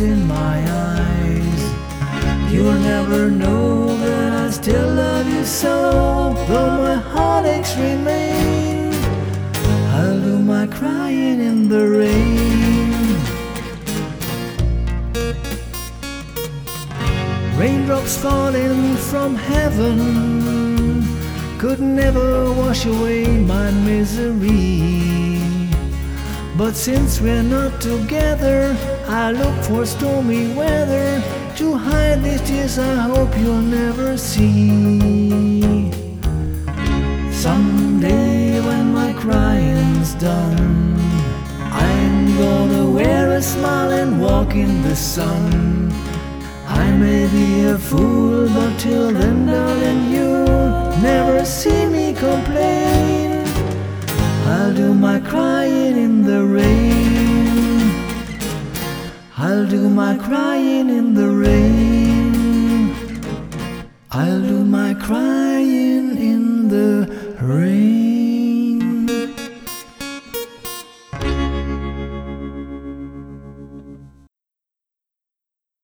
tears in my eyes. You'll never know that I still love you so, though my heartaches remain. I'll do my crying in the rain. Raindrops falling from heaven could never wash away my misery. But since we're not together, I look for stormy weather to hide these tears I hope you'll never see. Someday when my crying's done, I'm gonna wear a smile and walk in the sun. I may be a fool, but till then, darling, you'll never see me complain. I'll do my crying in the rain. I'll do my crying in the rain. I'll do my crying in the rain.